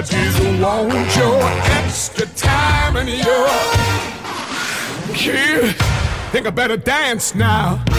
Just want your extra time and your kid. Think I better dance now.